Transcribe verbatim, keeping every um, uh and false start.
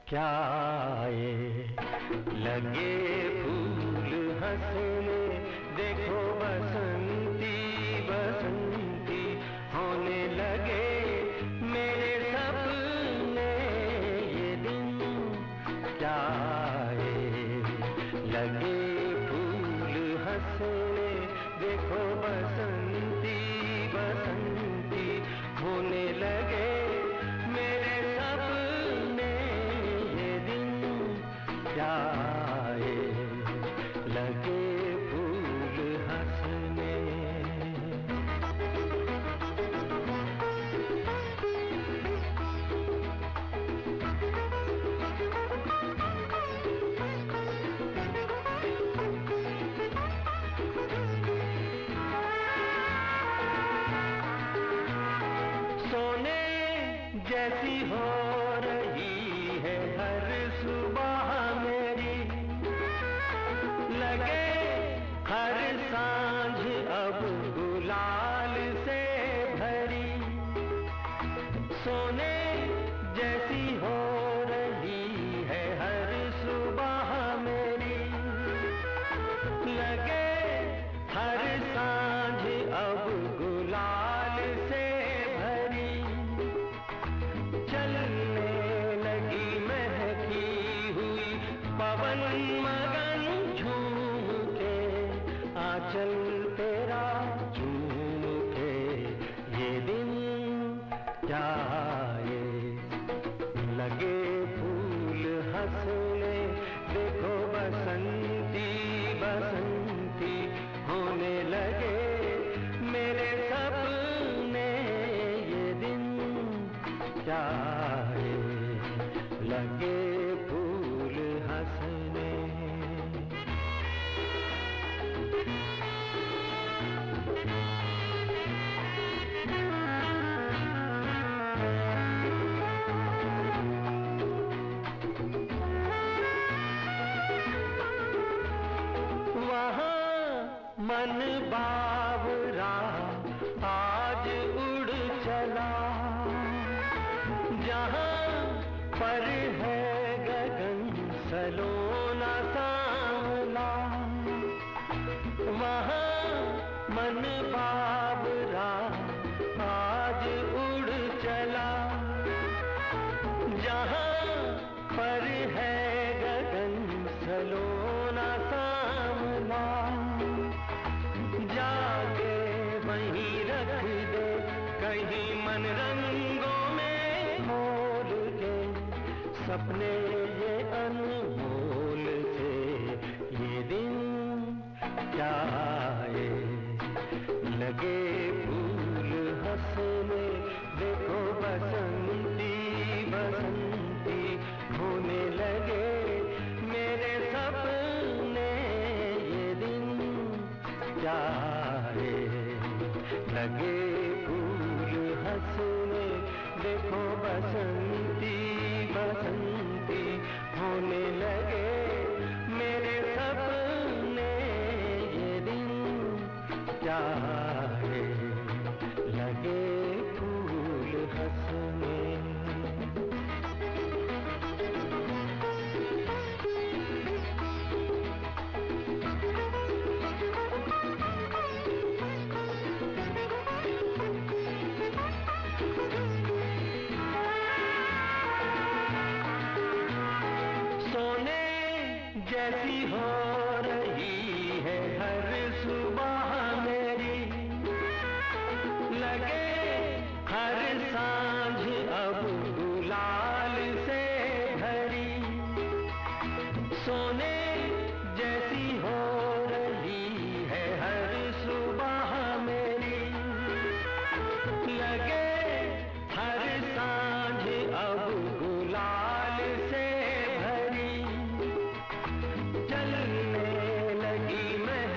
क्या आए लगे फूल हंसने, देखो बसंती बसंती होने लगे मेरे सपने। ये दिन क्या आए लगे फूल हंसने, देखो बसंती बसंती होने लगे मेरे सपने। ये दिन क्या आए लगे फूल हंसने। सोने जैसी हो रही है हर सुबह मेरी, लगे हर सांझ अब गुलाल से भरी। सोने जैसी हो रही है हर सुबह मेरी, लगे हर सांझ अब गुलाल से भरी। चलने लगी महकी हुई पवन मगन झूम के, आंचल तेरा झूम के। ये दिन क्या आए लगे फूल हंसने, देखो बसंती बसंती होने लगे मेरे सपने। ये दिन क्या आए लगे फूल हंसने। वहाँ मन बावरा आज उड़ चला, जहाँ पर है गगन सलोना सांवला। वहाँ मन बावरा आज उड़ चला, जहाँ पर है गगन सलोना सांवला। जाके वहीं रख दे कहीं मन रंगों में मोल के, सपने ये अनमोल से। ये दिन क्या आए लगे फूल हंसने, देखो बसंती बसंती होने लगे मेरे सपने। ये दिन क्या आए लगे फूल हंसने, देखो बसंती बसंती होने लगे मेरे सपने। ये दिन क्या आए लगे फूल हंसने। सोने जैसी हो रही है हर सुबह मेरी, लगे हर सांझ अब गुलाल से भरी। सोने जैसी हो रही है हर सुबह मेरी, लगे हर सांझ अब गुलाल से भरी। चलने लगी मैं